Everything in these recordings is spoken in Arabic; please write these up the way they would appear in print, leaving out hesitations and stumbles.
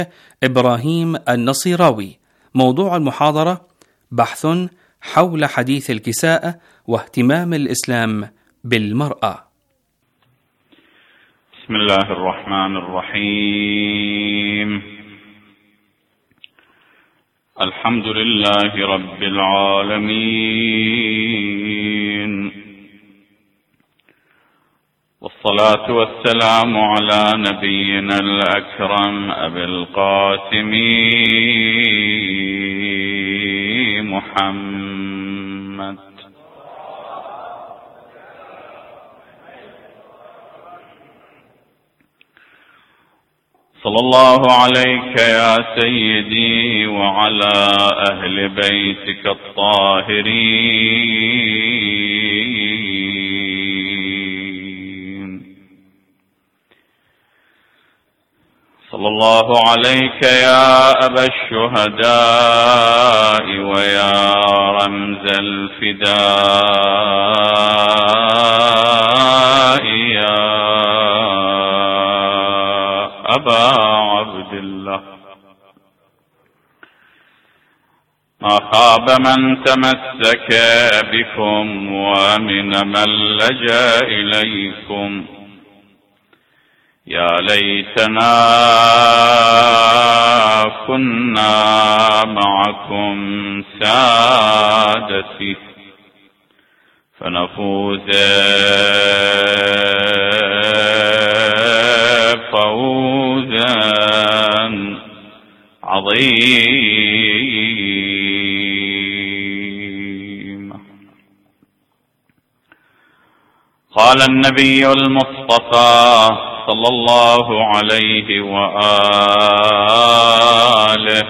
إبراهيم النصيراوي. موضوع المحاضرة: بحث حول حديث الكساء واهتمام الإسلام بالمرأة. بسم الله الرحمن الرحيم. الحمد لله رب العالمين، والصلاة والسلام على نبينا الأكرم أبي القاسم محمد صلى الله عليك يا سيدي وعلى أهل بيتك الطاهرين. صلى الله عليك يا أبا الشهداء ويا رمز الفداء يا أبا عبد الله. ما خاب من تمسك بكم ومن من لجأ إليكم. يا ليتنا كنا معكم سادتي فنفوز فوزا عظيما. قال النبي المصطفى صلى الله عليه وآله: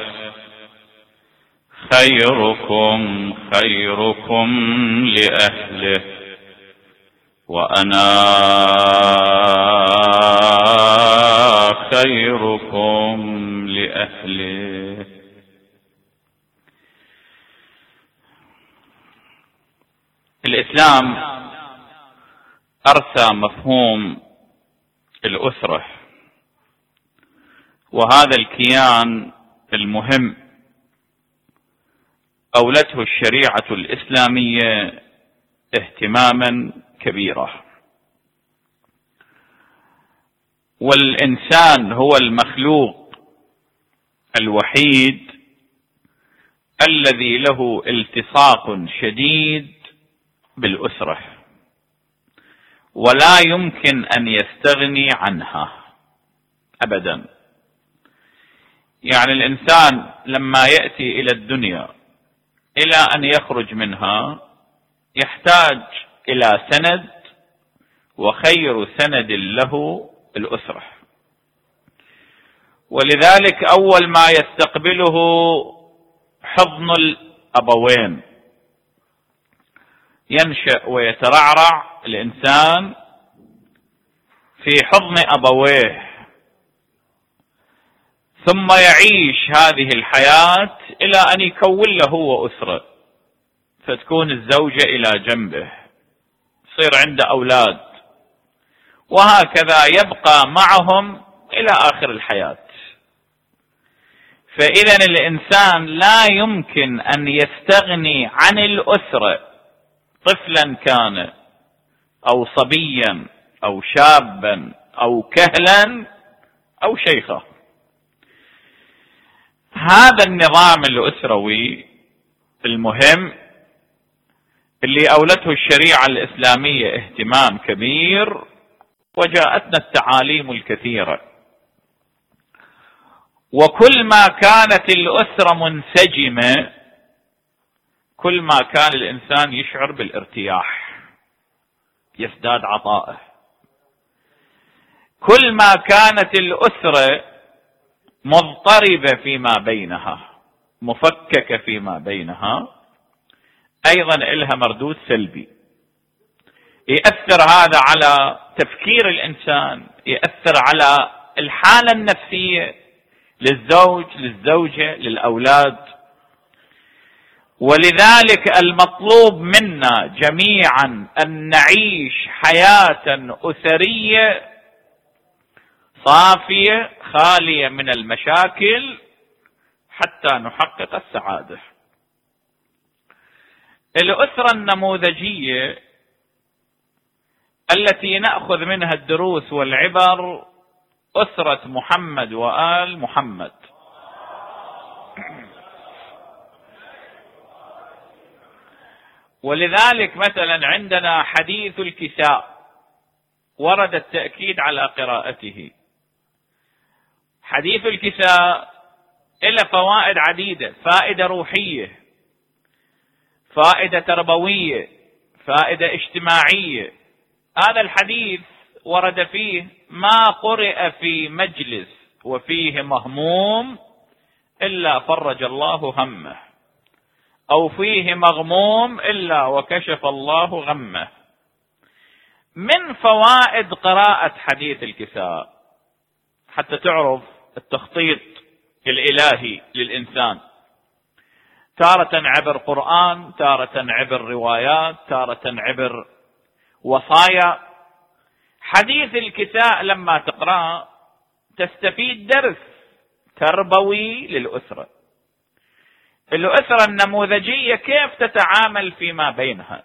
خيركم خيركم لأهله وأنا خيركم لأهله. الإسلام أرسى مفهوم الأسرة، وهذا الكيان المهم أولته الشريعة الإسلامية اهتماما كبيرا. والإنسان هو المخلوق الوحيد الذي له التصاق شديد بالأسرة، ولا يمكن أن يستغني عنها أبدا. يعني الإنسان لما يأتي إلى الدنيا إلى أن يخرج منها يحتاج إلى سند، وخير سند له الأسرة. ولذلك أول ما يستقبله حضن الأبوين. ينشأ ويترعرع الإنسان في حضن أبويه، ثم يعيش هذه الحياة إلى أن يكون له هو أسرة، فتكون الزوجة إلى جنبه، يصير عنده أولاد، وهكذا يبقى معهم إلى آخر الحياة. فإذا الإنسان لا يمكن أن يستغني عن الأسرة، طفلا كان أو صبيا أو شابا أو كهلا أو شيخا. هذا النظام الأسروي المهم اللي أولته الشريعة الإسلامية اهتمام كبير، وجاءتنا التعاليم الكثيرة. وكل ما كانت الأسرة منسجمة كل ما كان الإنسان يشعر بالارتياح، يزداد عطاءه. كل ما كانت الأسرة مضطربة فيما بينها، مفككة فيما بينها، أيضا إلها مردود سلبي. يأثر هذا على تفكير الإنسان، يأثر على الحالة النفسية للزوج، للزوجة، للأولاد. ولذلك المطلوب منا جميعا أن نعيش حياة أسرية صافية خالية من المشاكل حتى نحقق السعادة. الأسرة النموذجية التي نأخذ منها الدروس والعبر أسرة محمد وآل محمد. ولذلك مثلا عندنا حديث الكساء ورد التأكيد على قراءته. حديث الكساء له فوائد عديدة، فائدة روحية، فائدة تربوية، فائدة اجتماعية. هذا الحديث ورد فيه: ما قرئ في مجلس وفيه مهموم إلا فرج الله همه، أو فيه مغموم إلا وكشف الله غمه. من فوائد قراءة حديث الكساء حتى تعرف التخطيط الإلهي للإنسان، تارة عبر قرآن، تارة عبر روايات، تارة عبر وصايا. حديث الكساء لما تقرأ تستفيد درس تربوي للأسرة. الأسرة النموذجية كيف تتعامل فيما بينها.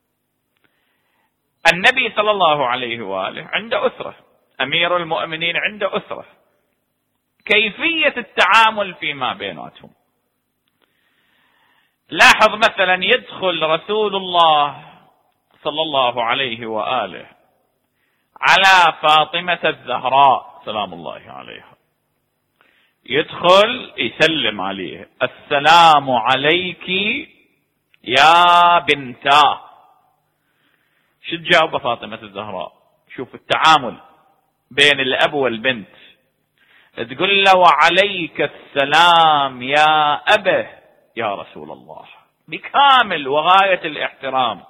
النبي صلى الله عليه وآله عنده أسرة، أمير المؤمنين عنده أسرة. كيفية التعامل فيما بيناتهم. لاحظ مثلا يدخل رسول الله صلى الله عليه وآله على فاطمة الزهراء سلام الله عليها، يدخل يسلم عليه: السلام عليك يا بنتا. شو تجاوب فاطمة الزهراء؟ شوف التعامل بين الأب والبنت، تقول له: وعليك السلام يا أبه يا رسول الله، بكامل وغاية الاحترام.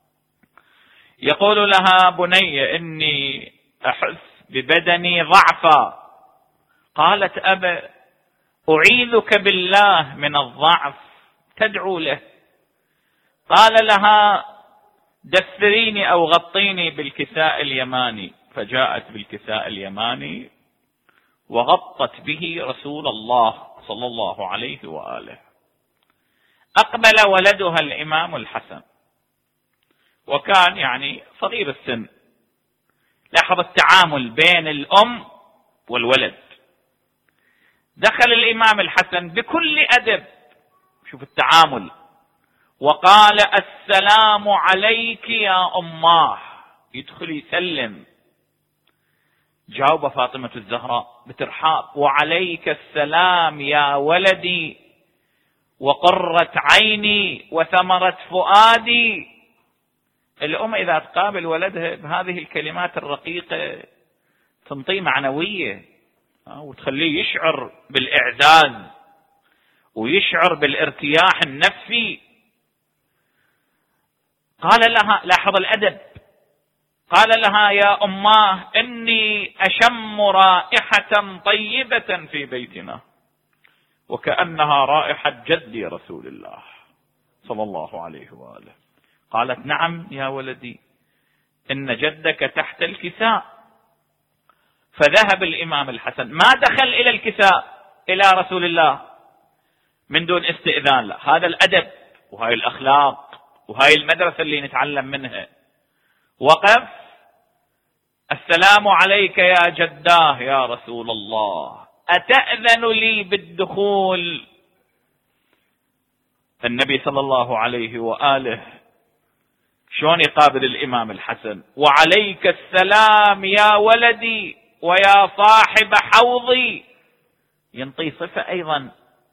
يقول لها: بني إني أحس ببدني ضعفا. قالت: أبا أعيذك بالله من الضعف، تدعو له. قال لها: دثريني أو غطيني بالكساء اليماني. فجاءت بالكساء اليماني وغطت به رسول الله صلى الله عليه وآله. أقبل ولدها الإمام الحسن، وكان يعني صغير السن. لاحظ التعامل بين الأم والولد. دخل الإمام الحسن بكل أدب، شوف التعامل، وقال: السلام عليك يا أماه. يدخل يسلم. جاوب فاطمة الزهراء بترحاب: وعليك السلام يا ولدي وقرة عيني وثمرة فؤادي. الأم إذا تقابل ولدها بهذه الكلمات الرقيقة تنطيه معنوية وتخليه يشعر بالإعزاز ويشعر بالارتياح النفسي. قال لها، لاحظ الأدب، قال لها: يا أماه إني أشم رائحة طيبة في بيتنا وكأنها رائحة جدي رسول الله صلى الله عليه وآله. قالت: نعم يا ولدي، إن جدك تحت الكساء. فذهب الإمام الحسن، ما دخل إلى الكساء إلى رسول الله من دون استئذان، لا، هذا الأدب وهاي الأخلاق وهاي المدرسة اللي نتعلم منها. وقف: السلام عليك يا جداه يا رسول الله، أتأذن لي بالدخول؟ النبي صلى الله عليه وآله شلون يقابل الإمام الحسن؟ وعليك السلام يا ولدي ويا صاحب حوضي. ينطي صفة أيضا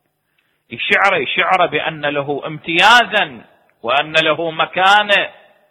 يشعر بأن له امتيازا وأن له مكانة.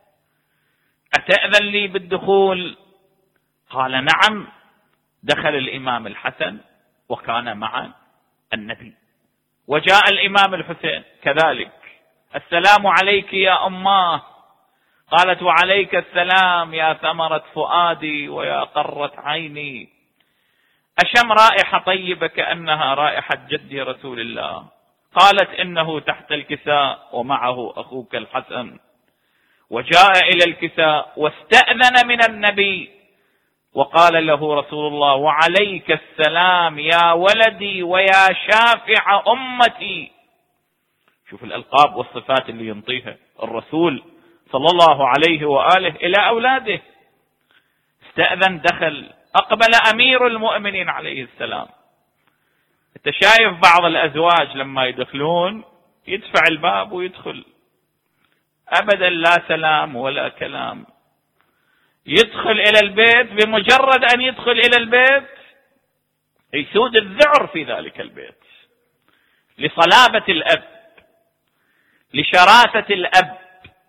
أتأذن لي بالدخول؟ قال: نعم. دخل الإمام الحسن وكان مع النبي. وجاء الإمام الحسين كذلك: السلام عليك يا أماه. قالت: وعليك السلام يا ثمرة فؤادي ويا قرة عيني. أشم رائحة طيبة كأنها رائحة جدي رسول الله. قالت: إنه تحت الكساء ومعه أخوك الحسن. وجاء إلى الكساء واستأذن من النبي وقال له رسول الله: وعليك السلام يا ولدي ويا شافع أمتي. شوف الألقاب والصفات اللي ينطيها الرسول صلى الله عليه وآله إلى أولاده. استأذن، دخل، أقبل أمير المؤمنين عليه السلام. انت شايف بعض الأزواج لما يدخلون يدفع الباب ويدخل، أبدا لا سلام ولا كلام. يدخل إلى البيت، بمجرد أن يدخل إلى البيت يسود الذعر في ذلك البيت، لصلابة الأب، لشراسة الأب،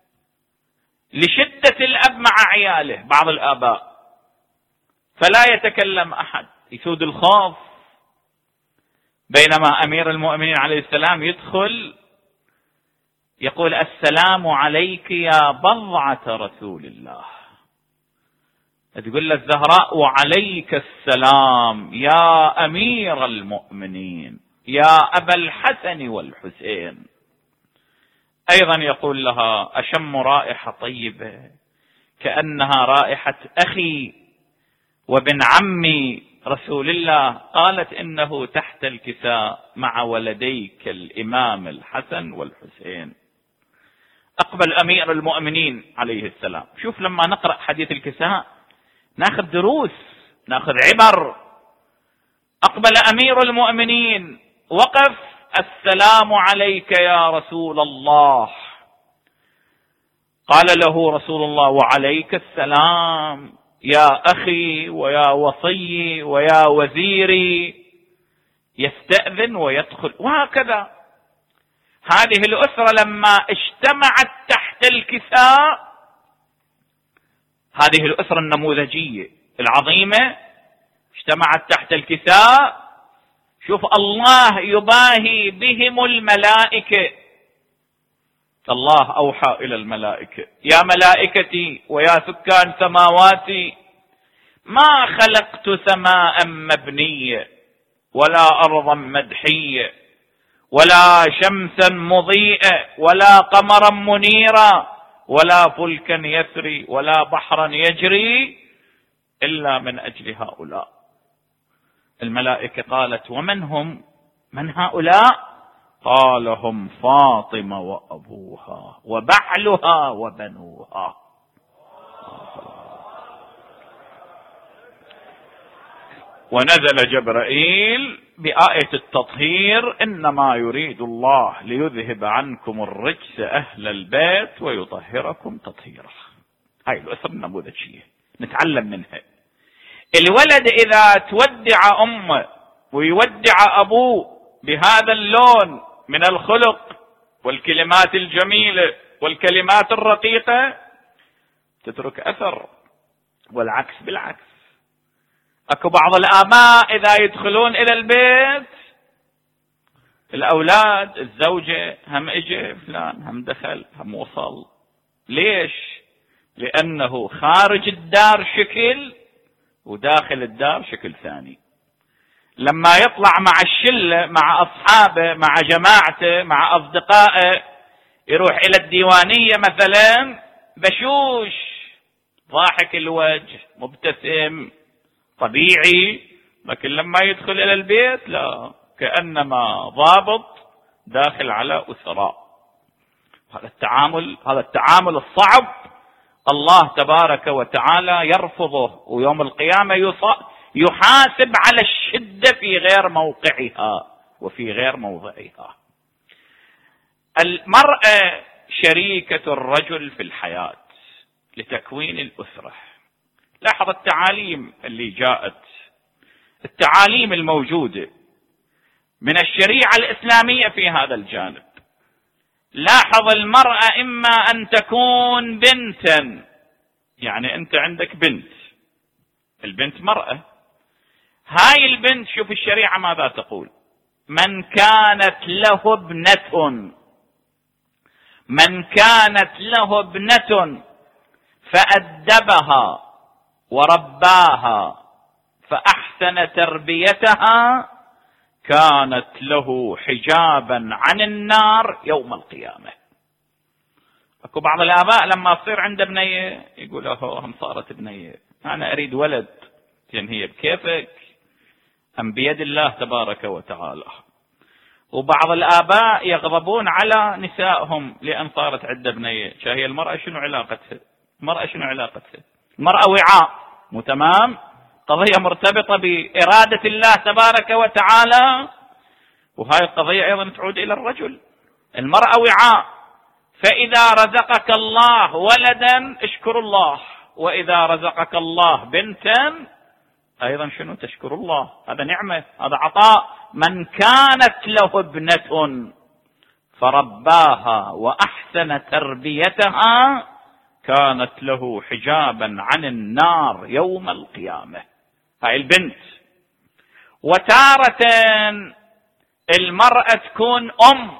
لشدة الأب مع عياله بعض الآباء، فلا يتكلم أحد، يسود الخوف. بينما أمير المؤمنين عليه السلام يدخل يقول: السلام عليك يا بضعة رسول الله. تقول له الزهراء: وعليك السلام يا أمير المؤمنين يا أبا الحسن والحسين. أيضا يقول لها: أشم رائحة طيبة كأنها رائحة أخي وابن عمي رسول الله. قالت: إنه تحت الكساء مع ولديك الإمام الحسن والحسين. أقبل أمير المؤمنين عليه السلام. شوف لما نقرأ حديث الكساء ناخذ دروس، ناخذ عبر. أقبل أمير المؤمنين، وقف: السلام عليك يا رسول الله. قال له رسول الله: وعليك السلام يا أخي ويا وصي ويا وزيري. يستأذن ويدخل. وهكذا هذه الأسرة لما اجتمعت تحت الكساء، هذه الأسرة النموذجية العظيمة اجتمعت تحت الكساء. شوف الله يباهي بهم الملائكة. الله أوحى إلى الملائكة: يا ملائكتي ويا سكان سماواتي، ما خلقت سماء مبنية ولا أرضا مدحية ولا شمسا مضيئة ولا قمرا منيرا ولا فلكا يسري ولا بحرا يجري إلا من أجل هؤلاء. الملائكة قالت: ومن هم؟ من هؤلاء؟ قال: هم فاطمة وأبوها وبعلها وبنوها. ونزل جبرائيل بآية التطهير: إنما يريد الله ليذهب عنكم الرجس أهل البيت ويطهركم تطهيرا. هاي الأسرة النموذجية نتعلم منها. الولد إذا تودع أمه ويودع أبوه بهذا اللون من الخلق والكلمات الجميلة والكلمات الرقيقة تترك أثر، والعكس بالعكس. أكو بعض الآباء إذا يدخلون إلى البيت الأولاد الزوجة هم إجي فلان، هم دخل، هم وصل. ليش؟ لأنه خارج الدار شكل وداخل الدار شكل ثاني. لما يطلع مع الشلة، مع أصحابه، مع جماعته، مع أصدقائه، يروح إلى الديوانية مثلا بشوش، ضاحك الوجه، مبتسم، طبيعي. لكن لما يدخل إلى البيت لا، كأنما ضابط داخل على أسراء. هذا التعامل الصعب الله تبارك وتعالى يرفضه، ويوم القيامة يحاسب على الشدة في غير موقعها وفي غير موضعها. المرأة شريكة الرجل في الحياة لتكوين الأسرة. لاحظ التعاليم اللي جاءت، التعاليم الموجودة من الشريعة الإسلامية في هذا الجانب. لاحظ المرأة إما أن تكون بنتا، يعني أنت عندك بنت، البنت مرأة. هاي البنت شوف الشريعة ماذا تقول: من كانت له ابنة فأدبها ورباها فأحسن تربيتها كانت له حجابا عن النار يوم القيامة. اكو بعض الآباء لما تصير عنده بنية يقول: هم صارت بنية، أنا أريد ولد لأن هي بكيفك أم بيد الله تبارك وتعالى. وبعض الآباء يغضبون على نسائهم لأن صارت عدة بنية. هي المرأة شنو علاقتها؟ المرأة وعاء، مو تمام؟ قضية مرتبطة بإرادة الله تبارك وتعالى، وهاي القضية أيضا تعود إلى الرجل. المرأة وعاء، فإذا رزقك الله ولدا اشكر الله، وإذا رزقك الله بنتا أيضا شنو؟ تشكر الله. هذا نعمة، هذا عطاء. من كانت له ابنة فرباها وأحسن تربيتها كانت له حجابا عن النار يوم القيامة. هاي البنت. وتارة المرأة تكون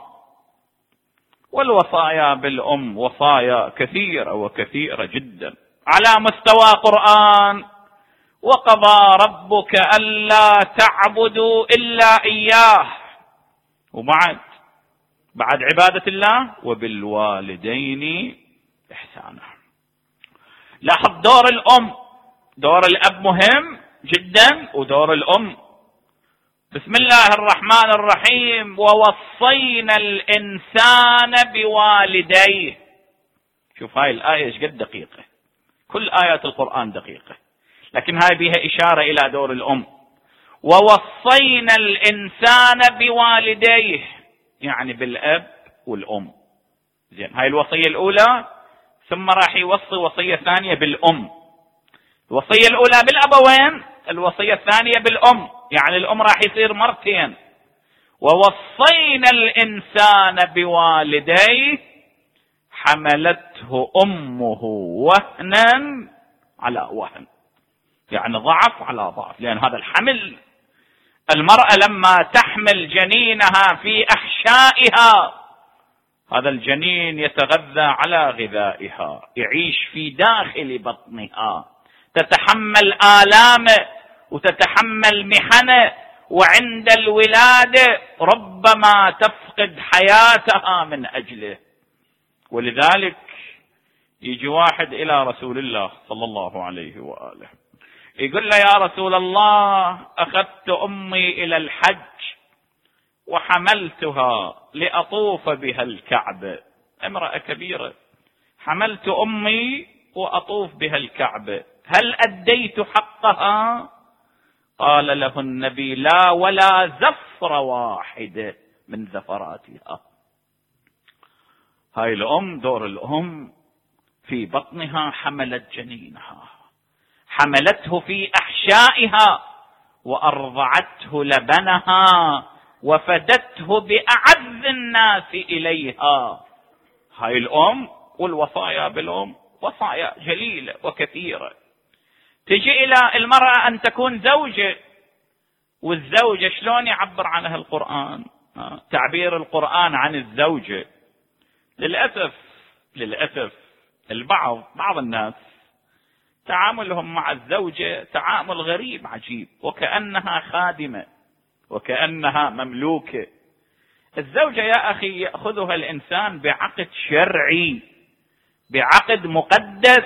والوصايا بالأم وصايا كثيرة وكثيرة جدا على مستوى قرآن. وقضى ربك ألا تعبدوا إلا إياه، وبعد عبادة الله وبالوالدين إحسانا. لاحظ دور الأم، دور الأب مهم جدا، ودور الأم. بسم الله الرحمن الرحيم: ووصينا الإنسان بوالديه. شوف هاي الآية ايش قد دقيقة، كل آيات القرآن دقيقة، لكن هاي بها إشارة إلى دور الأم. ووصينا الإنسان بوالديه، يعني بالأب والأم. زين، هاي الوصية الأولى، ثم راح يوصي وصية ثانية بالأم. الوصية الأولى بالأبوين، الوصية الثانية بالأم، يعني الأم راح يصير مرتين. ووصينا الإنسان بوالديه حملته أمه وهنا على وهن، يعني ضعف على ضعف. لأن هذا الحمل، المرأة لما تحمل جنينها في أحشائها، هذا الجنين يتغذى على غذائها، يعيش في داخل بطنها، تتحمل آلامه وتتحمل محنه، وعند الولادة ربما تفقد حياتها من أجله. ولذلك يجي واحد إلى رسول الله صلى الله عليه وآله يقول له: يا رسول الله، أخذت أمي إلى الحج وحملتها لأطوف بها الكعبة. امرأة كبيرة، حملت أمي وأطوف بها الكعبة، هل أديت حقها؟ قال له النبي: لا ولا زفر واحدة من زفراتها. هاي الأم، دور الأم في بطنها حملت جنينها، حملته في أحشائها، وأرضعته لبنها، وفدته بأعز الناس إليها. هاي الأم. والوصايا بالأم وصايا جليلة وكثيرة. تجي إلى المرأة أن تكون زوجة، والزوجة شلون يعبر عنها القرآن؟ تعبير القرآن عن الزوجة للأسف بعض الناس تعاملهم مع الزوجة تعامل غريب عجيب، وكأنها خادمة، وكأنها مملوكة. الزوجة يا أخي يأخذها الإنسان بعقد شرعي، بعقد مقدس،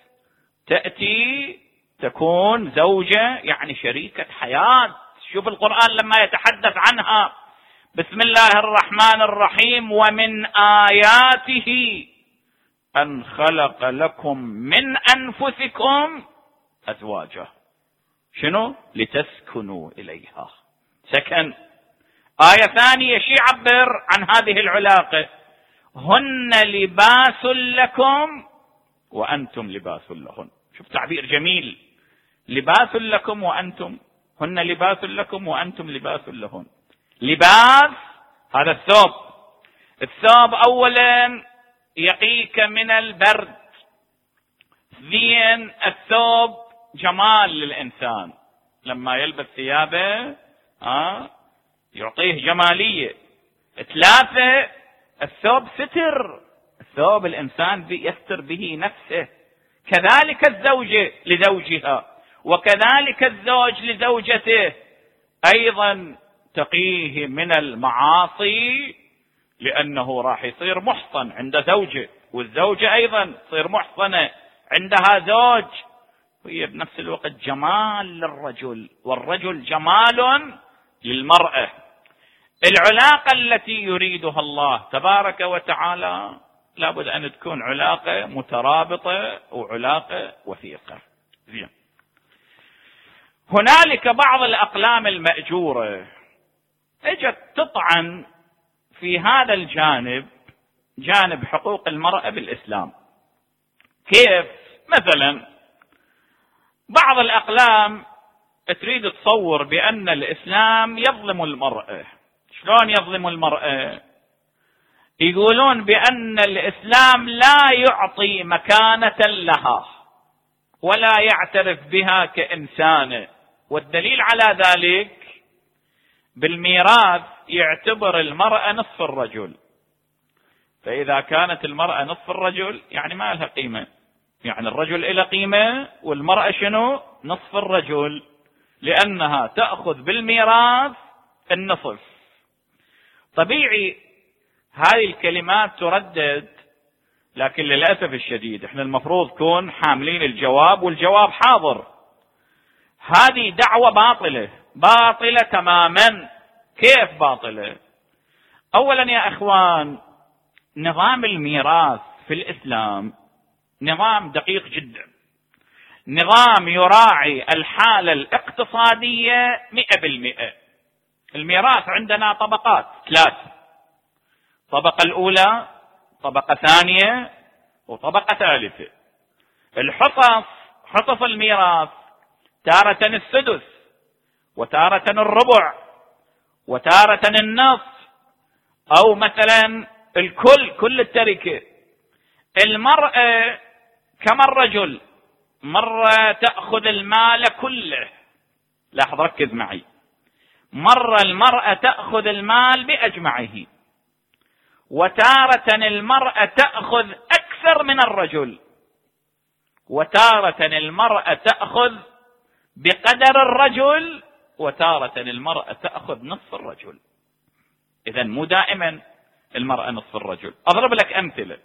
تأتي تكون زوجة يعني شريكة حياة. شوف القرآن لما يتحدث عنها: بسم الله الرحمن الرحيم: ومن آياته أن خلق لكم من أنفسكم أزواجا. شنو؟ لتسكنوا إليها، سكن. آية ثانية شي يعبر عن هذه العلاقة: هن لباس لكم وأنتم لباس لهن. شوف تعبير جميل: لباس لكم وأنتم، هن لباس لكم وأنتم لباس لهن. لباس هذا الثوب أولا يقيك من البرد. اثنين، الثوب جمال للإنسان، لما يلبس ثيابه يعطيه جمالية. ثلاثة، الثوب ستر، الثوب الإنسان يستر به نفسه. كذلك الزوجة لزوجها، وكذلك الزوج لزوجته، أيضا تقيه من المعاصي، لأنه راح يصير محصن عند زوجه، والزوجة أيضا تصير محصنة عندها زوج. وهي بنفس الوقت جمال للرجل، والرجل جمال للمرأة. العلاقة التي يريدها الله تبارك وتعالى لابد أن تكون علاقة مترابطة وعلاقة وثيقة. زين. هنالك بعض الأقلام المأجورة اجت تطعن في هذا الجانب، جانب حقوق المرأة بالإسلام. كيف؟ مثلا بعض الأقلام تريد تصور بأن الإسلام يظلم المرأة. شلون يظلم المرأة؟ يقولون بأن الإسلام لا يعطي مكانة لها ولا يعترف بها كإنسانة، والدليل على ذلك بالميراث يعتبر المرأة نصف الرجل، فإذا كانت المرأة نصف الرجل يعني ما لها قيمة، يعني الرجل له قيمة والمرأة شنو؟ نصف الرجل، لأنها تأخذ بالميراث النصف. طبيعي هذه الكلمات تردد، لكن للأسف الشديد احنا المفروض نكون حاملين الجواب، والجواب حاضر. هذه دعوة باطلة، باطلة تماما. كيف باطلة؟ أولا يا أخوان، نظام الميراث في الإسلام نظام دقيق جدا، نظام يراعي الحالة الاقتصادية 100%. الميراث عندنا طبقات 3، طبقة الأولى، طبقة ثانية، وطبقة ثالثة. حصص الميراث تارة السدس، وتارة الربع، وتارة النصف، أو مثلا كل التركة. المرأة كما الرجل، مرة تأخذ المال كله، لاحظ ركز معي، مرة المرأة تأخذ المال بأجمعه، وتارة المرأة تأخذ أكثر من الرجل، وتارة المرأة تأخذ بقدر الرجل، وتارة المرأة تأخذ نصف الرجل. إذن مو دائما المرأة نصف الرجل. أضرب لك أمثلة.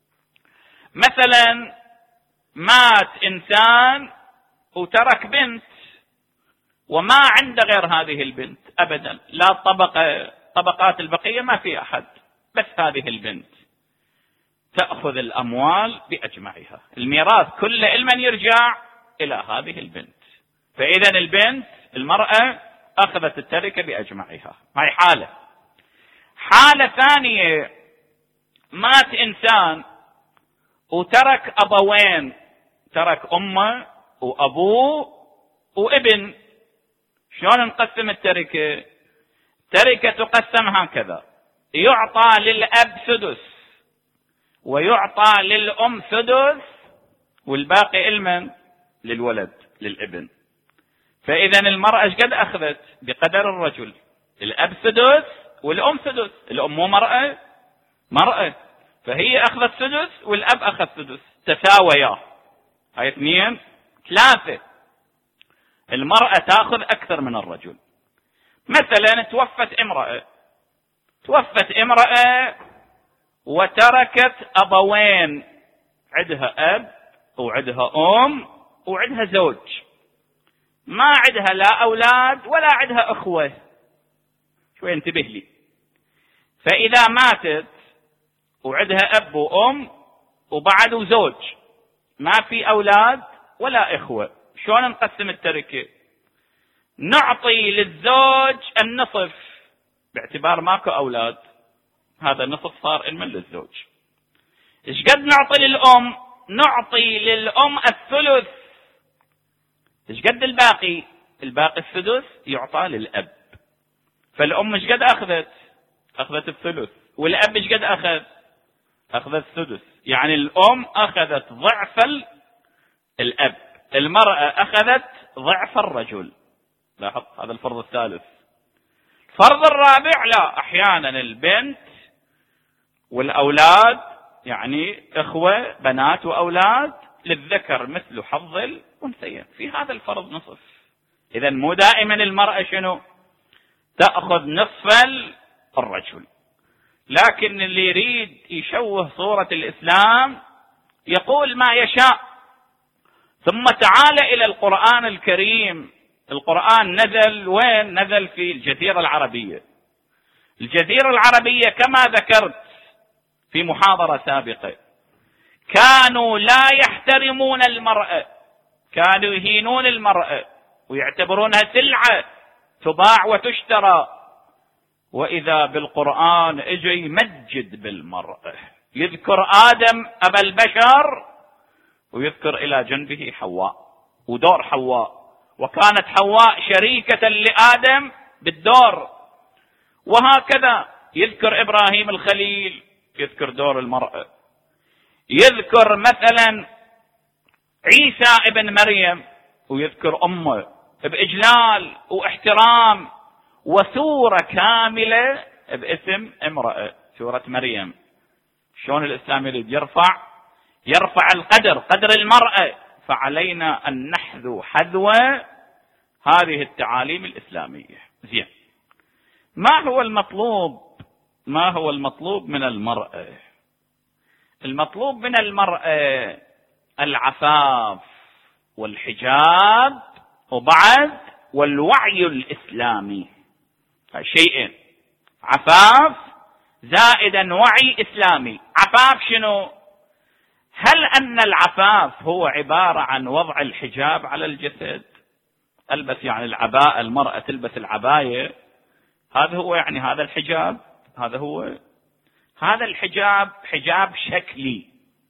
مثلا مات إنسان وترك بنت وما عنده غير هذه البنت أبدا، لا طبقات البقية ما في أحد، بس هذه البنت، تأخذ الأموال بأجمعها. الميراث كله لمن يرجع؟ إلى هذه البنت. فإذا البنت المرأة أخذت التركة بأجمعها. هاي حالة. حالة ثانية، مات إنسان وترك أبوين، ترك أمه وأبوه وابن. شلون نقسم التركة؟ تركة تقسم هكذا: يعطى للأب سدس، ويعطى للأم سدس، والباقي لمن؟ للولد، للابن. فإذا المرأة ايش قد أخذت؟ بقدر الرجل. الأب سدس والأم سدس. الأم مو مرأة، فهي أخذت سدس والأب أخذ سدس، تساويا. هاي 2 3. المرأة تأخذ أكثر من الرجل. مثلا توفت امرأة وتركت أبوين، عندها أب وعندها أم وعندها زوج، ما عندها لا أولاد ولا عندها أخوة. شوي انتبه لي. فإذا ماتت وعندها أب وأم وبعد زوج، ما في أولاد ولا إخوة، شلون نقسم التركة؟ نعطي للزوج النصف باعتبار ماكو أولاد، هذا النصف صار من للزوج. إيش قد نعطي للأم؟ نعطي للأم الثلث. إيش قد الباقي؟ الباقي السدس يعطى للأب. فالأم إيش قد أخذت الثلث، والأب إيش قد أخذ السدس. يعني الأم أخذت ضعف الأب، المرأة أخذت ضعف الرجل. لاحظ هذا الفرض الثالث. الفرض الرابع، لا، أحيانا البنت والأولاد، يعني إخوة بنات وأولاد، للذكر مثل حظ الأنثيين، في هذا الفرض نصف. إذا مو دائما المرأة شنو؟ تأخذ نصف الرجل. لكن اللي يريد يشوه صورة الإسلام يقول ما يشاء، ثم تعال إلى القرآن الكريم. القرآن نزل وين؟ نزل في الجزيرة العربية. الجزيرة العربية كما ذكرت في محاضرة سابقة كانوا لا يحترمون المرأة، كانوا يهينون المرأة ويعتبرونها سلعة تباع وتشترى. وإذا بالقرآن اجي يمجد بالمرأة، يذكر آدم أبا البشر ويذكر إلى جنبه حواء ودور حواء، وكانت حواء شريكة لآدم بالدور. وهكذا يذكر إبراهيم الخليل، يذكر دور المرأة، يذكر مثلا عيسى ابن مريم ويذكر أمه بإجلال واحترام، وسورة كاملة باسم امرأة، سورة مريم. شلون الإسلام يريد يرفع قدر المرأة، فعلينا أن نحذو حذو هذه التعاليم الإسلامية. زين، ما هو المطلوب من المرأة؟ المطلوب من المرأة العفاف والحجاب وبعد والوعي الإسلامي. شيئين، عفاف زائدا وعي إسلامي. عفاف شنو؟ هل أن العفاف هو عبارة عن وضع الحجاب على الجسد؟ ألبس يعني العباءة، المرأة تلبس العباية، هذا هو يعني هذا الحجاب؟ هذا الحجاب حجاب شكلي.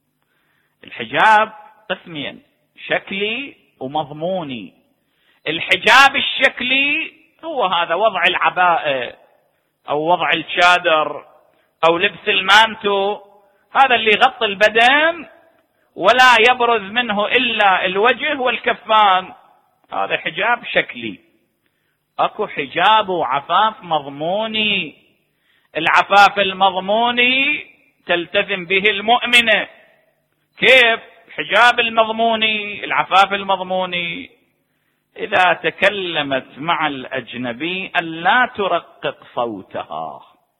الحجاب قسمين، شكلي ومضموني. الحجاب الشكلي هو هذا وضع العباءة أو وضع الشادر أو لبس المانتو، هذا اللي يغطي البدن ولا يبرز منه إلا الوجه والكفان، هذا حجاب شكلي. أكو حجاب وعفاف مضموني. العفاف المضموني تلتزم به المؤمنة. كيف؟ الحجاب المضموني، العفاف المضموني، إذا تكلمت مع الأجنبي أن لا ترقق صوتها.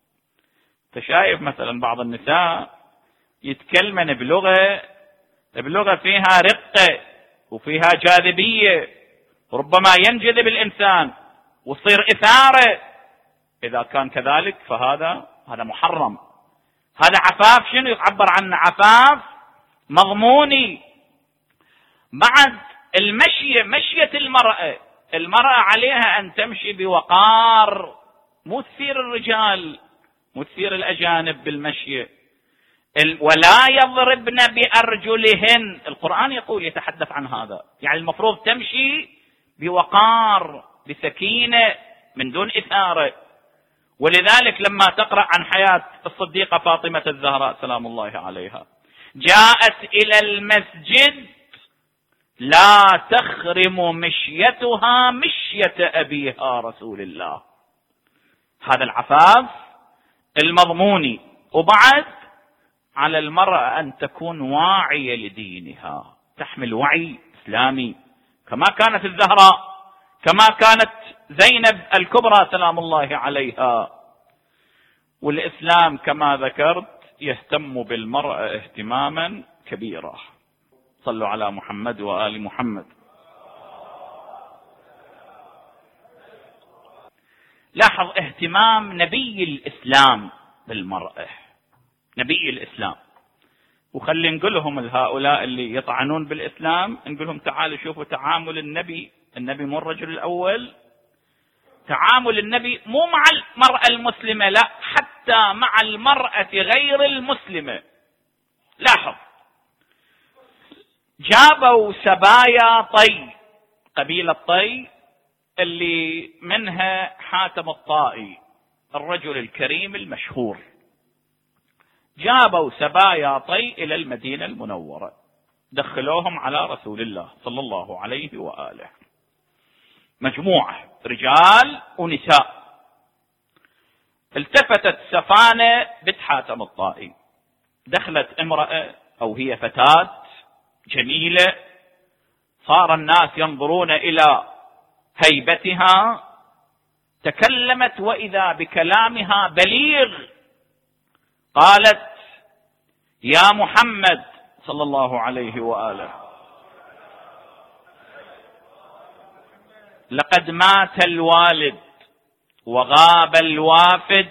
تشايف مثلا بعض النساء يتكلمن بلغة فيها رقة وفيها جاذبية، ربما ينجذب الإنسان ويصير إثارة. إذا كان كذلك فهذا محرم. هذا عفاف شنو يعبر عنه؟ عفاف مضموني. بعد المشية، مشية المرأة عليها أن تمشي بوقار، مو تثير الرجال، مو تثير الأجانب بالمشية. ولا يضربن بأرجلهن، القرآن يقول يتحدث عن هذا، يعني المفروض تمشي بوقار بسكينة من دون إثارة. ولذلك لما تقرأ عن حياة الصديقة فاطمة الزهراء سلام الله عليها، جاءت إلى المسجد لا تخرم مشيتها مشية أبيها رسول الله. هذا العفاف المضموني. وبعد على المرأة أن تكون واعية لدينها، تحمل وعي إسلامي كما كانت الزهراء، كما كانت زينب الكبرى سلام الله عليها. والإسلام كما ذكرت يهتم بالمرأة اهتماما كبيرا. صلوا على محمد وآل محمد. لاحظ اهتمام نبي الإسلام بالمرأة، نبي الإسلام. وخلي نقولهم هؤلاء اللي يطعنون بالإسلام، نقولهم تعالوا شوفوا تعامل النبي مو الرجل الأول. تعامل النبي مو مع المرأة المسلمة، لا، حتى مع المرأة غير المسلمة. لاحظ، جابوا سبايا طي، قبيلة طي اللي منها حاتم الطائي الرجل الكريم المشهور. جابوا سبايا طي إلى المدينة المنورة، دخلوهم على رسول الله صلى الله عليه وآله، مجموعة رجال ونساء. التفتت سفانة بنت حاتم الطائي، دخلت امرأة أو هي فتاة جميلة، صار الناس ينظرون إلى هيبتها. تكلمت وإذا بكلامها بليغ، قالت: يا محمد صلى الله عليه وآله، لقد مات الوالد وغاب الوافد،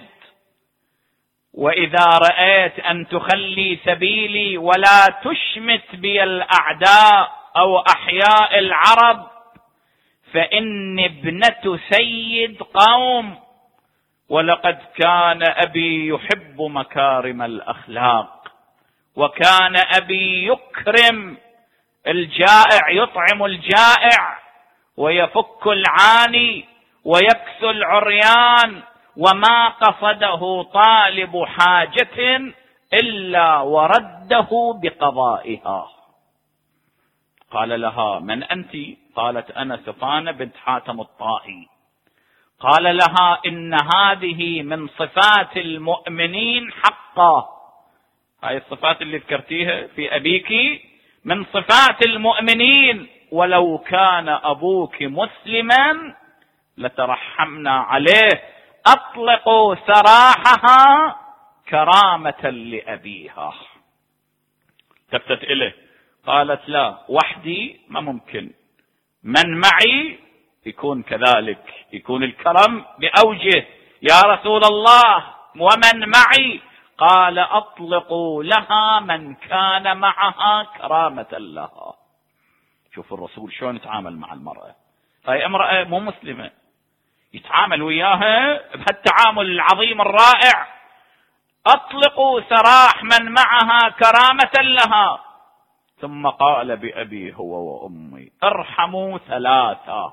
وإذا رأيت أن تخلي سبيلي ولا تشمت بي الأعداء أو أحياء العرب، فإني ابنة سيد قوم، ولقد كان أبي يحب مكارم الأخلاق، وكان أبي يكرم الجائع، يطعم الجائع ويفك العاني ويكسو العريان، وما قصده طالب حاجة إلا ورده بقضائها. قال لها: من أنت؟ قالت: أنا سفانة بنت حاتم الطائي. قال لها: إن هذه من صفات المؤمنين حقا، هاي الصفات اللي ذكرتيها في أبيك من صفات المؤمنين، ولو كان أبوك مسلما لترحمنا عليه، أطلقوا سراحها كرامة لأبيها. تفتت إليه قالت: لا، وحدي ما ممكن، من معي يكون كذلك، يكون الكرم بأوجه. يا رسول الله ومن معي؟ قال: أطلقوا لها من كان معها كرامة لها. شوفوا الرسول شلون يتعامل مع المرأة، هاي امرأة مو مسلمة، يتعامل وياها بهالتعامل العظيم الرائع. أطلقوا سراح من معها كرامة لها. ثم قال: بأبي هو وأمي ارحموا ثلاثة،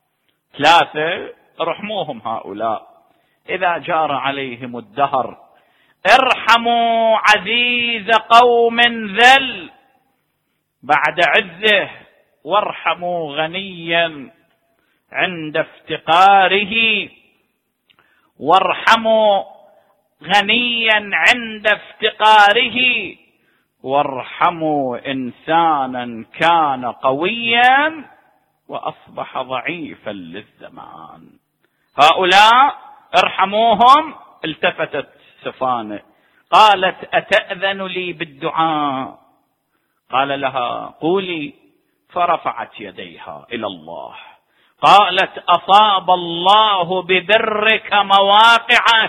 ارحموهم هؤلاء إذا جار عليهم الدهر. ارحموا عزيز قوم ذل بعد عزه، وارحموا غنيا عند افتقاره، وارحموا غنيا عند افتقاره، وارحموا إنسانا كان قويا وأصبح ضعيفا للزمان. هؤلاء ارحموهم. التفتت سفانة قالت: أتأذن لي بالدعاء؟ قال لها: قولي. فرفعت يديها إلى الله، قالت: أصاب الله ببرك مواقعه،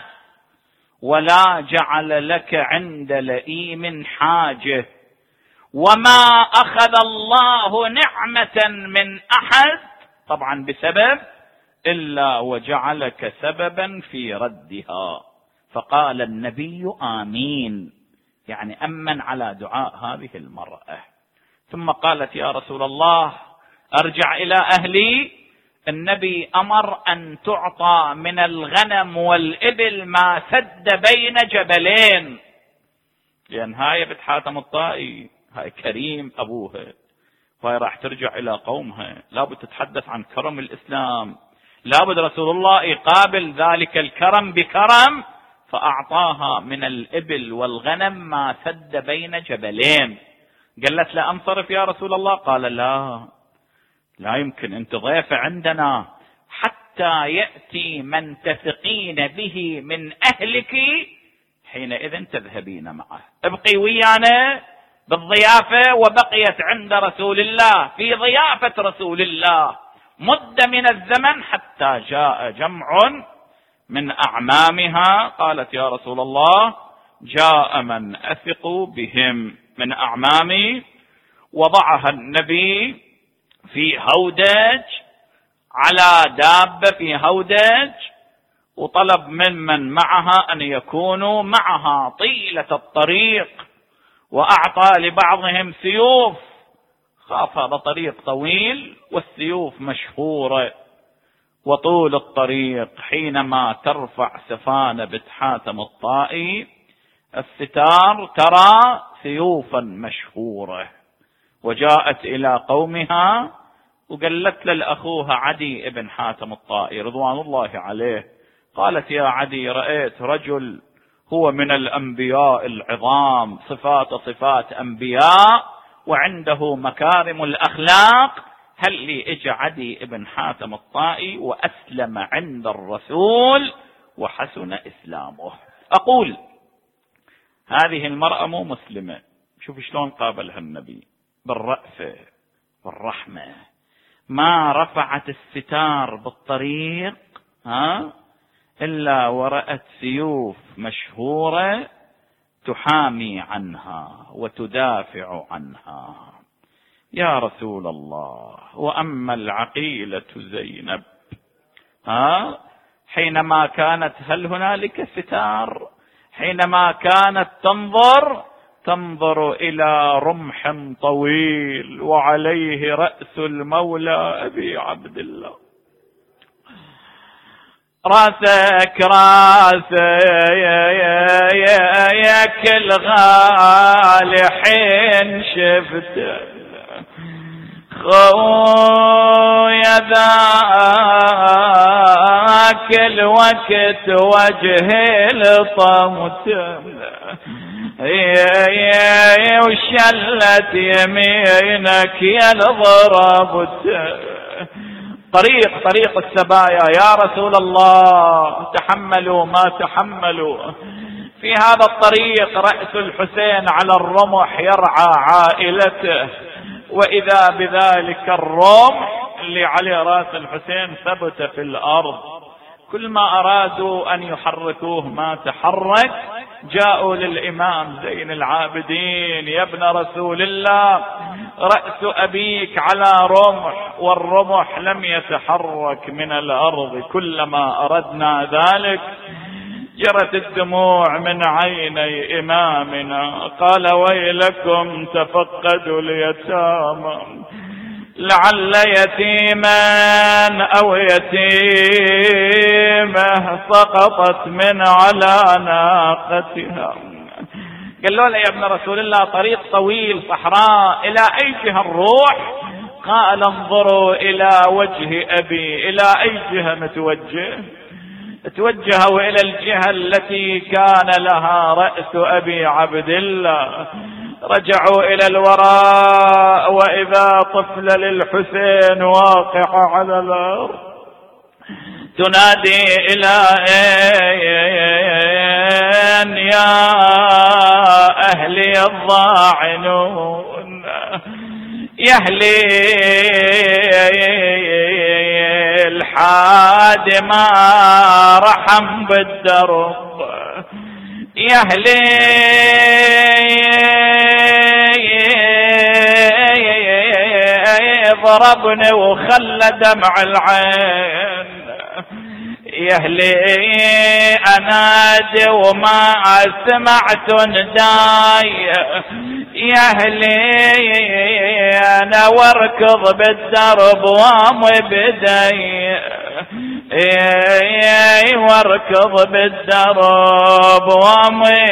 ولا جعل لك عند لئيم حاجة، وما أخذ الله نعمة من أحد طبعا بسبب إلا وجعلك سببا في ردها. فقال النبي: آمين، يعني أمن على دعاء هذه المرأة. ثم قالت: يا رسول الله أرجع إلى أهلي. النبي أمر أن تعطى من الغنم والإبل ما سد بين جبلين، لأن هاي بنت حاتم الطائي، هاي كريم أبوها، وهي راح ترجع إلى قومها، لابد تتحدث عن كرم الإسلام، لابد رسول الله يقابل ذلك الكرم بكرم، فأعطاها من الإبل والغنم ما سد بين جبلين. قالت: لا أنصرف يا رسول الله؟ قال: لا يمكن، أنت ضيفة عندنا حتى يأتي من تثقين به من أهلك، حينئذ تذهبين معه. ابقي ويانا بالضيافة. وبقيت عند رسول الله في ضيافة رسول الله مدة من الزمن حتى جاء جمع من أعمامها. قالت: يا رسول الله جاء من أثق بهم من أعمامي. وضعها النبي في هودج، على دابة في هودج، وطلب ممن معها أن يكونوا معها طيلة الطريق، وأعطى لبعضهم سيوف، خاف هذا طريق طويل والسيوف مشهورة، وطول الطريق حينما ترفع سفانة بنت حاتم الطائي الستار ترى سيوفا مشهورة. وجاءت إلى قومها وقالت لأخوها عدي ابن حاتم الطائي رضوان الله عليه، قالت: يا عدي، رأيت رجل هو من الأنبياء العظام، صفات أنبياء، وعنده مكارم الأخلاق، هل لي إجا عدي ابن حاتم الطائي وأسلم عند الرسول وحسن إسلامه. أقول هذه المرأة مو مسلمة، شوف شلون قابلها النبي بالرأفة والرحمة، ما رفعت الستار بالطريق إلا ورأت سيوف مشهورة تحامي عنها وتدافع عنها. يا رسول الله، وأما العقيلة زينب حينما كانت، هل هنالك ستار؟ حينما كانت تنظر إلى رمح طويل وعليه رأس المولى أبي عبد الله. راسك كل غالي حين شفته، خويا ذاك الوقت وجهي لطمته، وشلت يمينك يا ضربته. طريق السبايا يا رسول الله، تحملوا ما تحملوا. في هذا الطريق رأس الحسين على الرمح يرعى عائلته، وإذا بذلك الرمح اللي عليه رأس الحسين ثبت في الأرض. كل ما أرادوا أن يحركوه ما تحرك. جاءوا للإمام زين العابدين: يا ابن رسول الله، رأس أبيك على رمح والرمح لم يتحرك من الأرض، كلما أردنا ذلك جرت الدموع من عيني إمامنا. قال: ويلكم تفقدوا اليتامى، لعل يتيما أو يتيمة سقطت من على ناقتها. قالوا له: يا ابن رسول الله، طريق طويل صحراء، إلى أي جهة نروح؟ قال: انظروا إلى وجه أبي. إلى أي جهة نتوجه؟ توجهوا إلى الجهة التي كان لها رأس أبي عبد الله. رجعوا إلى الوراء، وإذا طفل للحسين واقع على الأرض تنادي: إلى أين يا أهلي الضاعنون، يا أهلي الحاد ما رحم بالدرب، يا أهلي ضربني وخلى دمع العين، يا أهلي أنادي وما سمعت نداي، يا أهلي أنا واركض بالدرب وامي بدي، واركض بالدرب وامي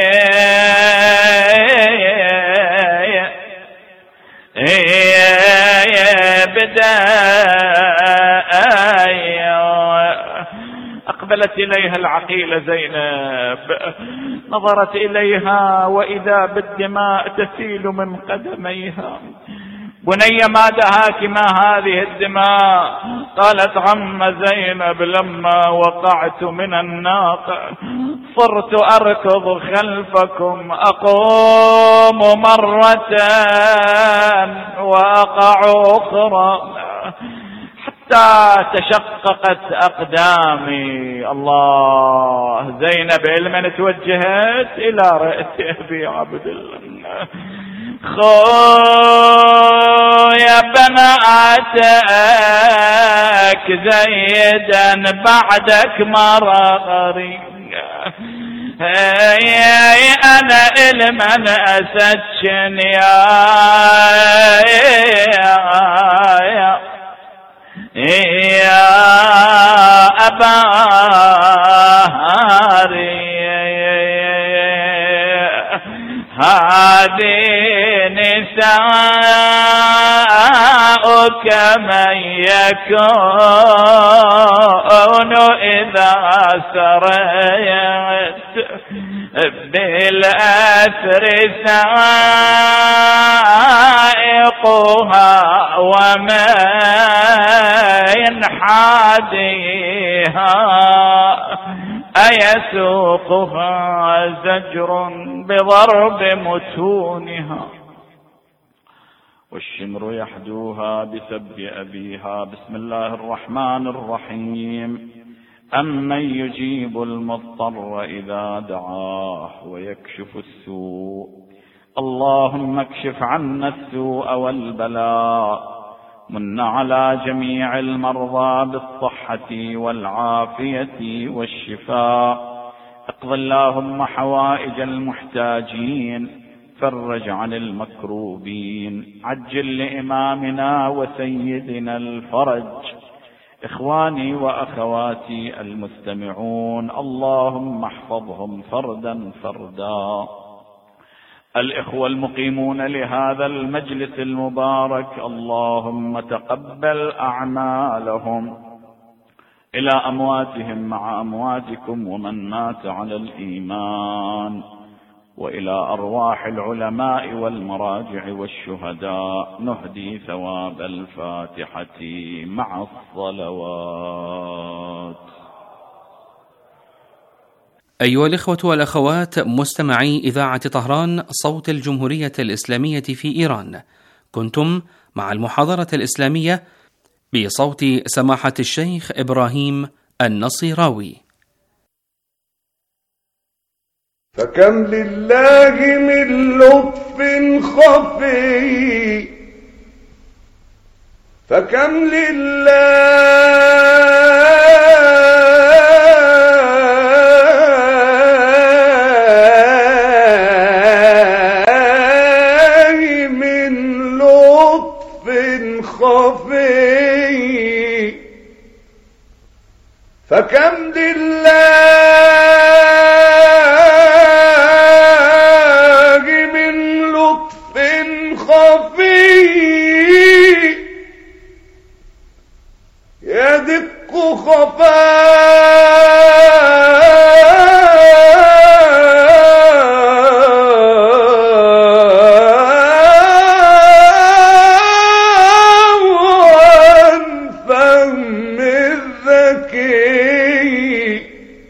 بداي. أقبلت إليها العقيلة زينب، نظرت إليها وإذا بالدماء تسيل من قدميها. بني ما دهاك ما هذه الدماء؟ قالت: عم زينب، لما وقعت من الناقة صرت أركض خلفكم، أقوم مرة وأقع أخرى حتى تشققت أقدامي. الله، زينب لمن توجهت؟ إلى رأس أبي عبد الله. خويا بناتك زيدا بعدك مرغري، أنا لمن أسجن يا أبا هاري. هذه نساؤك من يكون إذا سريت بالأسر سائقها ومن حاديها أيسوقها زجر بضرب متونها. والشمر يحدوها بسب أبيها. بسم الله الرحمن الرحيم. أمن يجيب المضطر إذا دعاه ويكشف السوء. اللهم اكشف عنا السوء والبلاء. من على جميع المرضى بالصحة والعافية والشفاء. اقض اللهم حوائج المحتاجين. فرج عن المكروبين. عجل لإمامنا وسيدنا الفرج. إخواني وأخواتي المستمعون، اللهم احفظهم فردا فردا. الإخوة المقيمون لهذا المجلس المبارك، اللهم تقبل أعمالهم إلى أمواتهم مع أمواتكم ومن مات على الإيمان، وإلى أرواح العلماء والمراجع والشهداء نهدي ثواب الفاتحة مع الصلوات. أيها الإخوة والأخوات مستمعي إذاعة طهران صوت الجمهورية الإسلامية في إيران، كنتم مع المحاضرة الإسلامية بصوت سماحة الشيخ إبراهيم النصيراوي. فكم لله من لطف خفي، فكم لله من لطف خفي، فكم يدق خفاء فهم الذكي،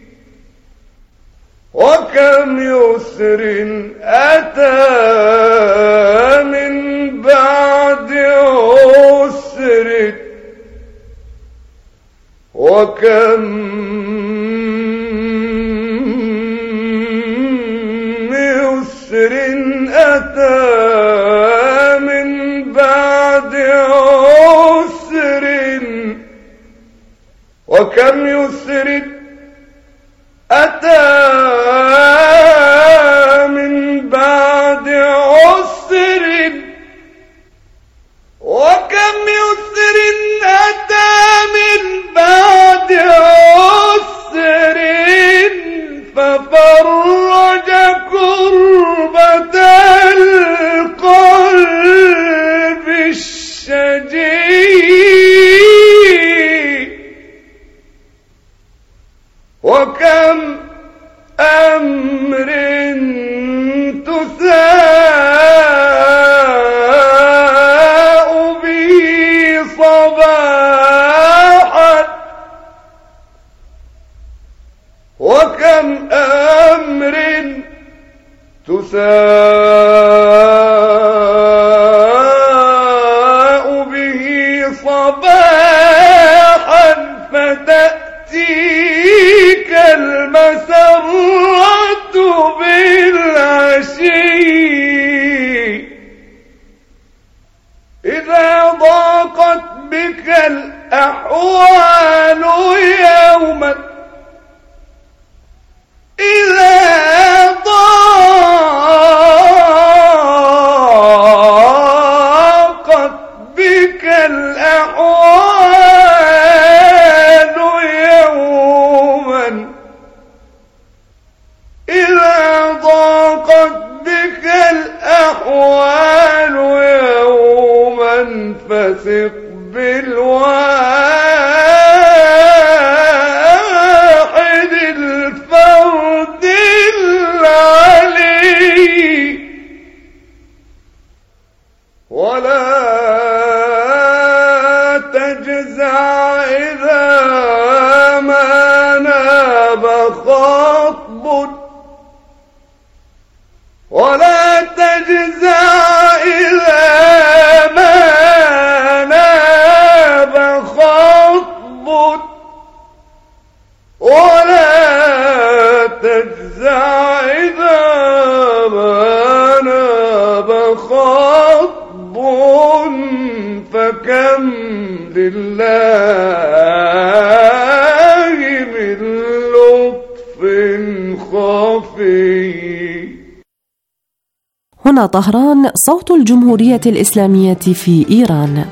وكم يسر أتى من بعد عسر، وكم يسر أتى من بعد عسر، وكم يسر أتى من بعد عسر، وكم يسر أتى من بعد عسر، ففرج كربة القلب الشجي، وكم أمر تساء به صباحا، وكم أمر تساء به صباحا، فتأتيك المسرة بالعشي، إذا ضاقت بك الأحوال يوما، إذا ضاقت بك الأحوال يوما، إذا ضاقت بك الأحوال يوما، فثق بالواحد الفرد العلي، ولا تجزع إذا ما ناب خطب، ولا تجزع إذا ما إذا ما ناب خطب فكم لله من لطف خفي. هنا طهران، صوت الجمهورية الإسلامية في إيران.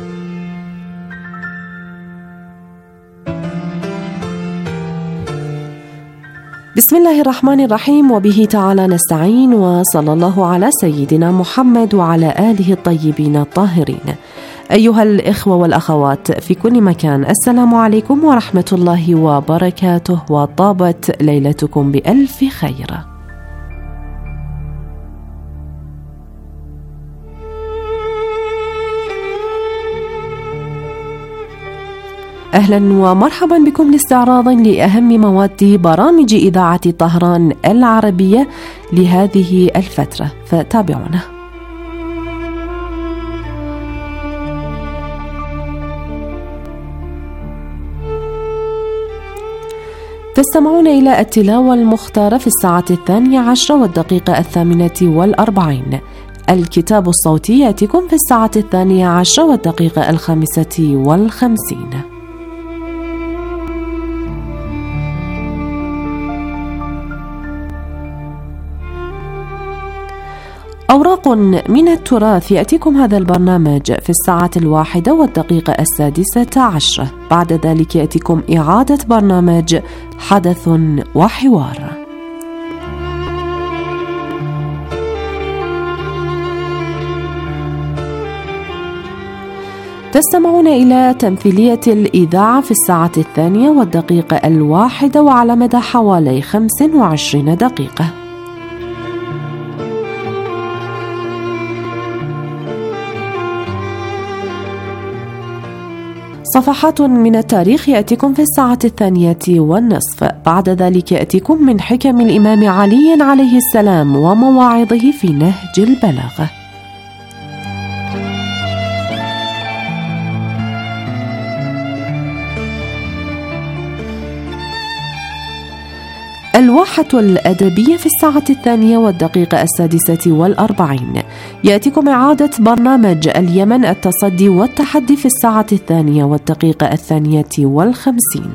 بسم الله الرحمن الرحيم، وبه تعالى نستعين، وصلى الله على سيدنا محمد وعلى آله الطيبين الطاهرين. أيها الإخوة والأخوات في كل مكان، السلام عليكم ورحمة الله وبركاته، وطابت ليلتكم بألف خير. أهلا ومرحبا بكم لاستعراض لأهم مواد برامج إذاعة طهران العربية لهذه الفترة، فتابعونا. تستمعون إلى التلاوة المختارة في الساعة 12:10 8:40. الكتاب الصوتي يأتيكم في الساعة 12:10 5:50. أوراق من التراث يأتيكم هذا البرنامج في الساعة 1:06. بعد ذلك يأتيكم إعادة برنامج حدث وحوار. تستمعون إلى تمثيلية الإذاعة في الساعة 2:01 وعلى مدى حوالي 25 دقيقة. صفحات من التاريخ يأتيكم في الساعة 2:30. بعد ذلك يأتيكم من حكم الإمام علي عليه السلام ومواعظه في نهج البلاغة. الواحة الأدبية في الساعة 2:06. يأتيكم إعادة برنامج اليمن التصدي والتحدي في الساعة 2:52.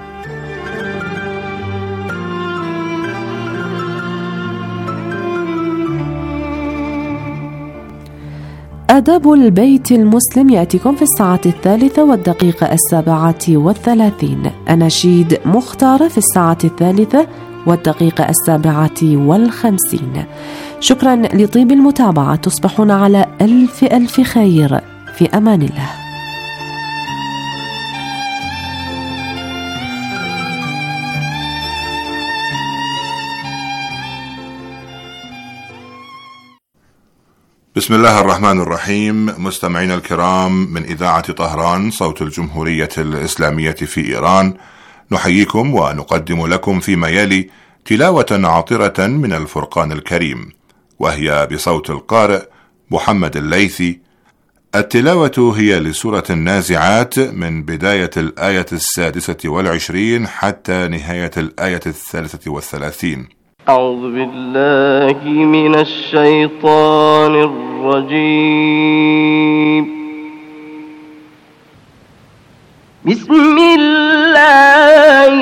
آداب البيت المسلم يأتيكم في الساعة 3:37. أناشيد مختارة في الساعة 3:57. شكرا لطيب المتابعة، تصبحون على ألف خير، في أمان الله. بسم الله الرحمن الرحيم. مستمعين الكرام من إذاعة طهران صوت الجمهورية الإسلامية في إيران، نحييكم ونقدم لكم فيما يلي تلاوة عاطرة من الفرقان الكريم، وهي بصوت القارئ محمد الليثي. التلاوة هي لسورة النازعات من بداية الآية 26 حتى نهاية الآية 33. أعوذ بالله من الشيطان الرجيم. بسم الله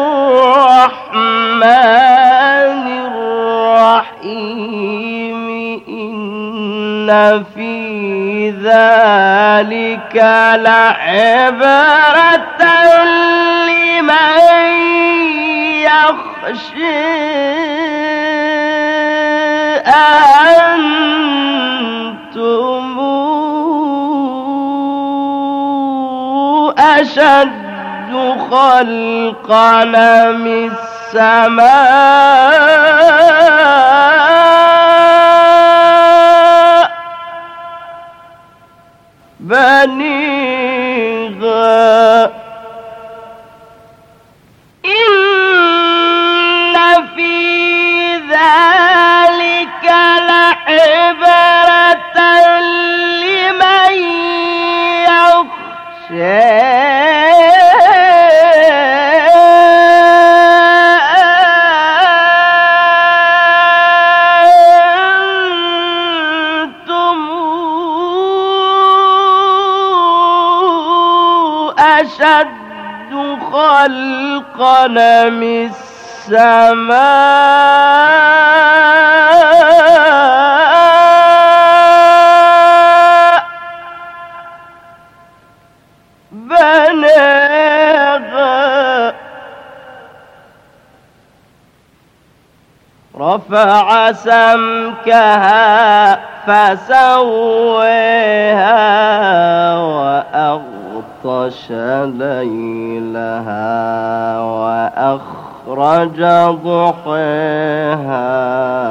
الرحمن الرحيم. إن في ذلك لعبرة لمن يخشى. أنتم أشد خلقا من السماء بنيها. إن في ذلك لعبرة لمن يخشى. أشد خلقا من السماء بناها رفع سمكها فسويها وأغطش ليلها وأخرج ضحيها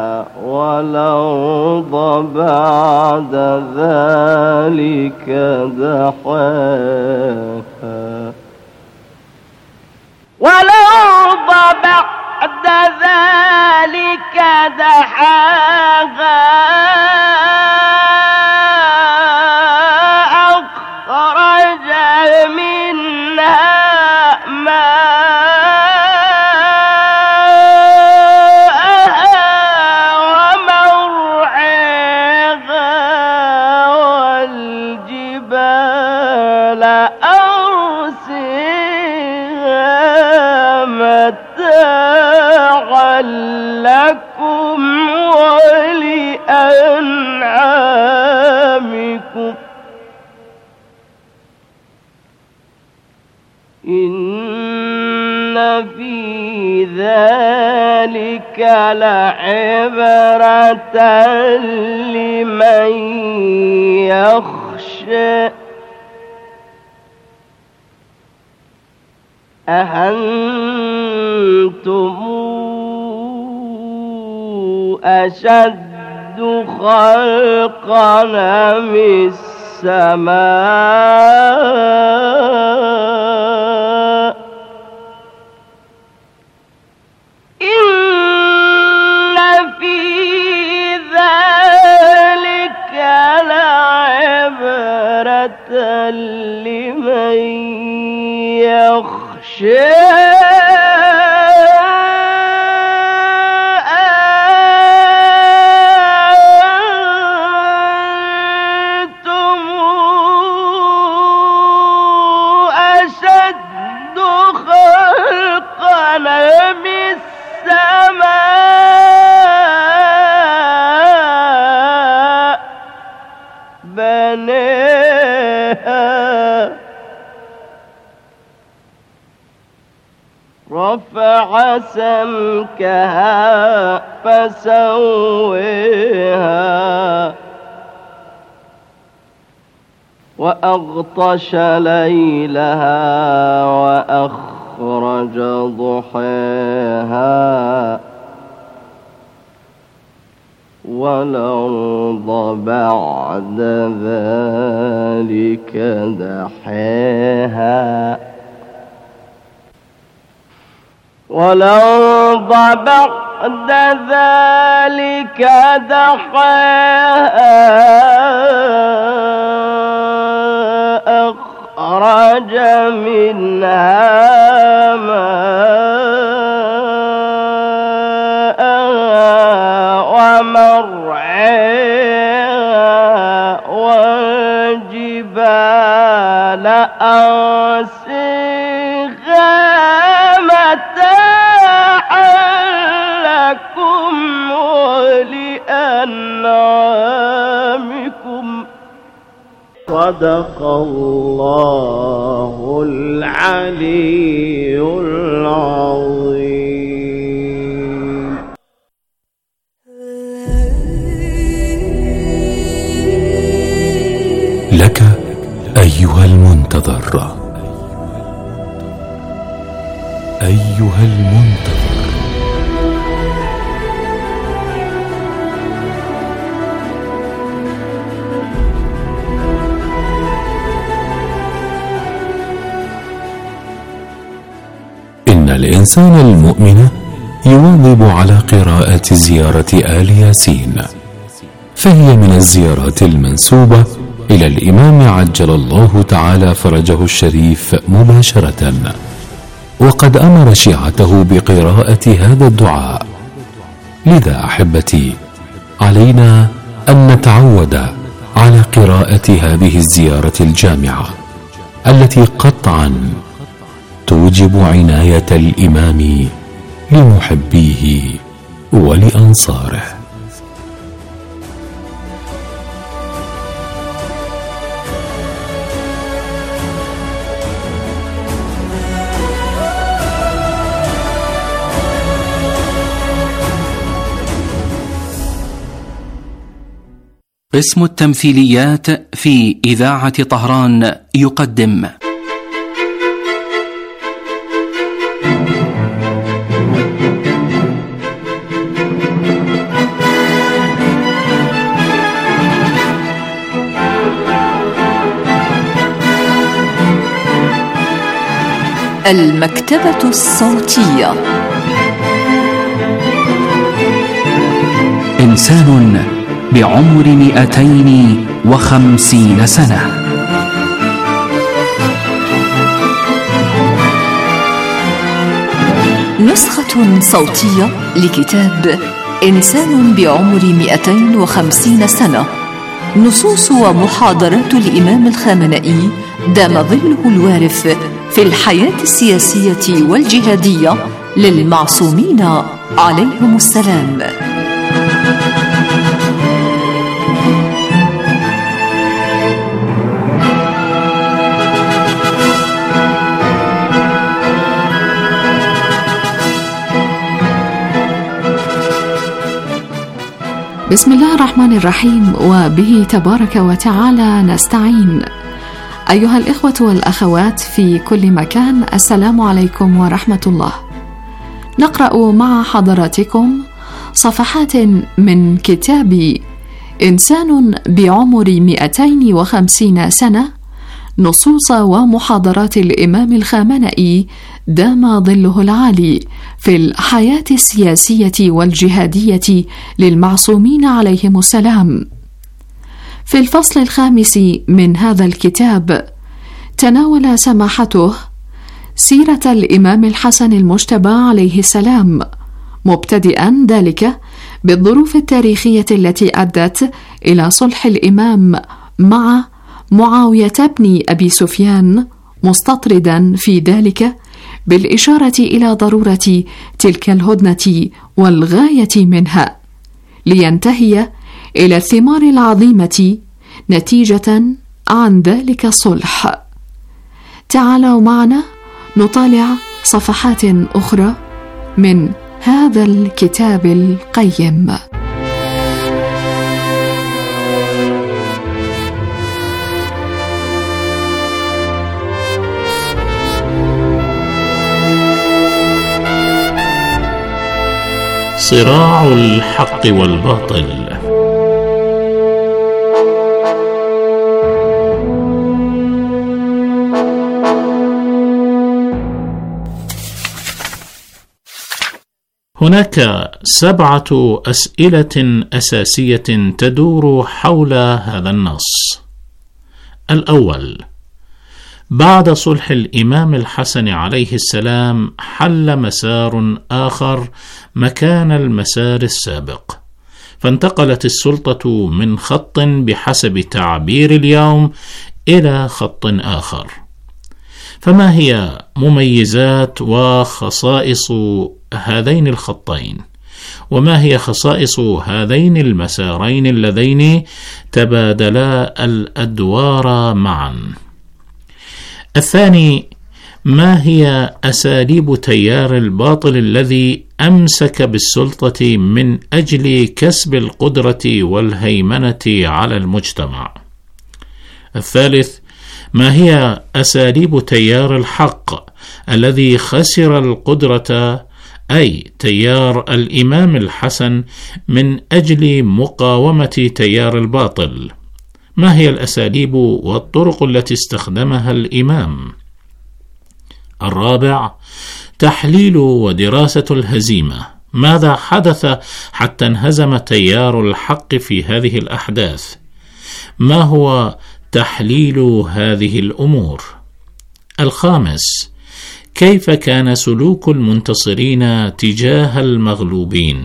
والأرض بعد ذلك دحاها والأرض بعد ذلك دحاها أخرج منها ماءها ومرعاها والجبال أرساها متاعا لكم ولأنعامكم إن في ذلك لعبرة لمن يخشى أأنتم أشد خلقا من السماء إن في ذلك لعبرة لمن يخشى رفع سمكها فسويها وأغطش ليلها وأخرج ضحاها والأرض بعد ذلك دحاها والأرض بعد ذلك دحاها أخرج منها ماءها ومرعاها والجبال أرساها متاعا لكم ولأنعامكم صدق الله العلي العظيم. لك أيها المنتظر، أيها المنتظر، إن الإنسان المؤمن يواظب على قراءة زيارة آل ياسين، فهي من الزيارات المنسوبة إلى الإمام عجل الله تعالى فرجه الشريف مباشرة، وقد أمر شيعته بقراءة هذا الدعاء. لذا أحبتي، علينا أن نتعود على قراءة هذه الزيارة الجامعة التي قطعا توجب عناية الإمام لمحبيه ولأنصاره. قسم التمثيليات في إذاعة طهران يقدم المكتبة الصوتية. إنسان بعمر 250 سنة. نسخة صوتية لكتاب إنسان بعمر 250 سنة، نصوص ومحاضرات الإمام الخامنئي دام ظله الوارف في الحياة السياسية والجهادية للمعصومين عليهم السلام. بسم الله الرحمن الرحيم، وبه تبارك وتعالى نستعين. أيها الإخوة والأخوات في كل مكان، السلام عليكم ورحمة الله. نقرأ مع حضراتكم صفحات من كتاب إنسان بعمر 250 سنة، نصوص ومحاضرات الإمام الخامنئي دام ظله العالي في الحياة السياسية والجهادية للمعصومين عليهم السلام. في الفصل 5 من هذا الكتاب تناول سماحته سيرة الإمام الحسن المجتبى عليه السلام، مبتدئا ذلك بالظروف التاريخية التي أدت إلى صلح الإمام مع معاوية بن أبي سفيان، مستطردا في ذلك بالإشارة إلى ضرورة تلك الهدنة والغاية منها، لينتهي إلى الثمار العظيمة نتيجة عن ذلك الصلح. تعالوا معنا نطالع صفحات أخرى من هذا الكتاب القيم. صراع الحق والباطل. هناك 7 أسئلة أساسية تدور حول هذا النص. الأول: بعد صلح الإمام الحسن عليه السلام حل مسار آخر مكان المسار السابق، فانتقلت السلطة من خط بحسب تعبير اليوم إلى خط آخر. فما هي مميزات وخصائص هذين الخطين؟ وما هي خصائص هذين المسارين اللذين تبادلا الأدوار معا؟ الثاني: ما هي أساليب تيار الباطل الذي أمسك بالسلطة من أجل كسب القدرة والهيمنة على المجتمع؟ الثالث: ما هي أساليب تيار الحق الذي خسر القدرة، أي تيار الإمام الحسن، من أجل مقاومة تيار الباطل؟ ما هي الأساليب والطرق التي استخدمها الإمام؟ الرابع: تحليل ودراسة الهزيمة. ماذا حدث حتى انهزم تيار الحق في هذه الأحداث؟ ما هو تحليل هذه الأمور؟ الخامس: كيف كان سلوك المنتصرين تجاه المغلوبين؟